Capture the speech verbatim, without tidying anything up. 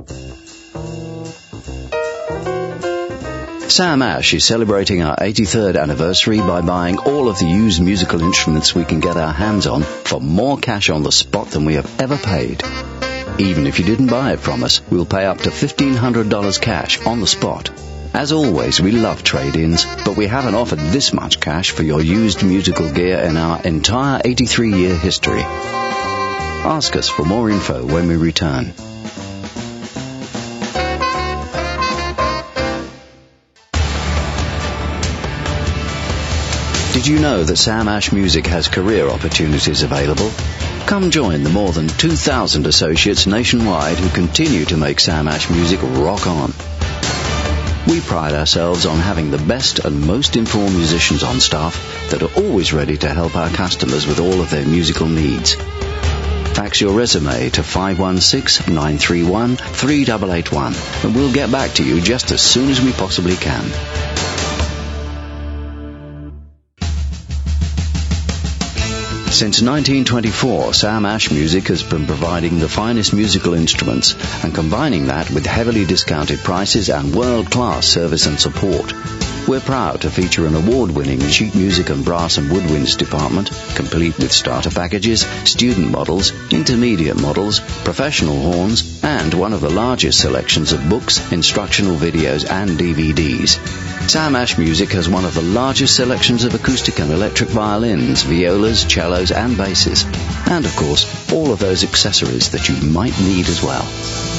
Sam Ash is celebrating our eighty-third anniversary by buying all of the used musical instruments we can get our hands on for more cash on the spot than we have ever paid. Even if you didn't buy it from us, we'll pay up to fifteen hundred dollars cash on the spot. As always, we love trade-ins, but we haven't offered this much cash for your used musical gear in our entire eighty-three year history. Ask us for more info when we return. Did you know that Sam Ash Music has career opportunities available? Come join the more than two thousand associates nationwide who continue to make Sam Ash Music rock on. We pride ourselves on having the best and most informed musicians on staff that are always ready to help our customers with all of their musical needs. Fax your resume to five one six, nine three one, three eight eight one and we'll get back to you just as soon as we possibly can. Since nineteen twenty-four, Sam Ash Music has been providing the finest musical instruments and combining that with heavily discounted prices and world-class service and support. We're proud to feature an award-winning sheet music and brass and woodwinds department, complete with starter packages, student models, intermediate models, professional horns, and one of the largest selections of books, instructional videos, and D V Ds. Sam Ash Music has one of the largest selections of acoustic and electric violins, violas, cellos, and basses. And, of course, all of those accessories that you might need as well.